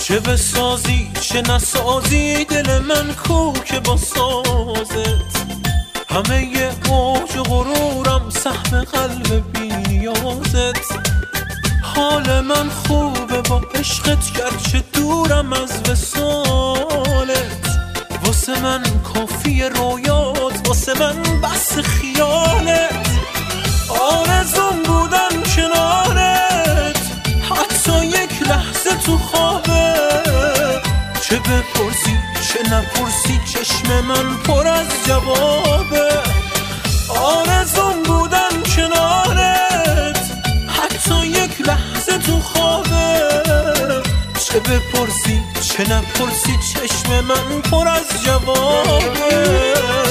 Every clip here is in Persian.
چه بسازی چه نسازی دل من کو که با سازت، همه ی اوج و غرورم سهم قلب بی نیازت. حال من خوبه با عشقت گرچه دورم از وصالت، واسه من کافی رویات، واسه من بس خیالت. آرزوم بودن کنارت حتی یک لحظه تو خوابه، چه بپرسی چه نپرسی چشم من پر از جوابه. آرزوم بودن کنارت حتی یک لحظه تو خوابه، چه بپرسی چه نپرسی چشم من پر از جوابه.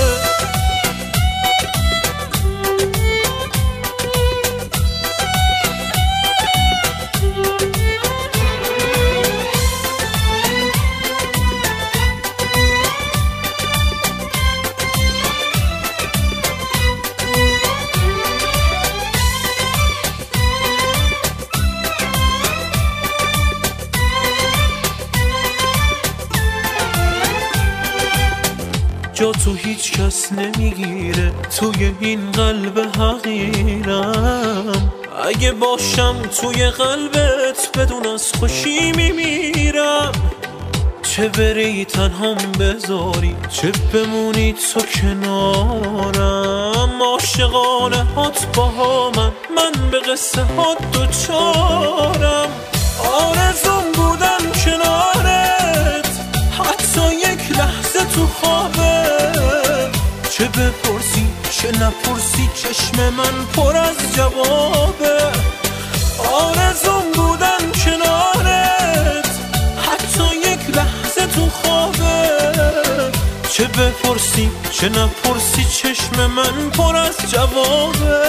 جا تو هیچ کس نمیگیره توی این قلب حقیرم، اگه باشم توی قلبت بدون از خوشی میمیرم. چه بری تنهام بذاری چه بمونی تو کنارم، عاشقانه هات با من به قصه هات دوچارم. آرزوم بودن کنارت حتی یک لحظه تو خوابه، چه بپرسی چه نپرسی چشم من پر از جوابه. آرزوم بودن کنارت حتی یک لحظه تو خوابه، چه بپرسی چه نپرسی چشم من پر از جوابه.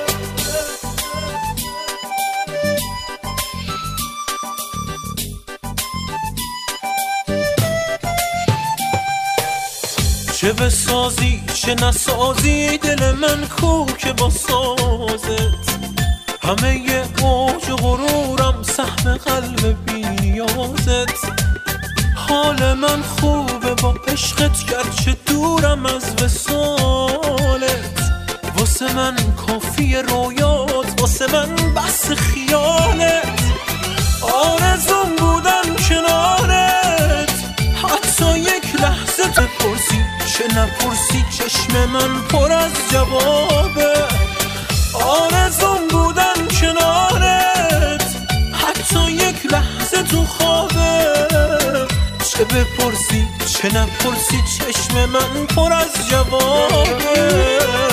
چه بسازی چه نسازی دل من کو که با سازت، همه ی اوج و غرورم سهم قلب بی نیازت. حال من خوبه با عشقت گرچه دورم از وصالت، واسه من کافی رویات، واسه من بس خیالت. آرزوم بودن کنارت حتی یک لحظه بپرسی چه نپرسی چشم من پر از جوابه. آرزوم بودن کنارت حتی یک لحظه تو خوابه، چه بپرسی چه نپرسی چشم من پر از جوابه.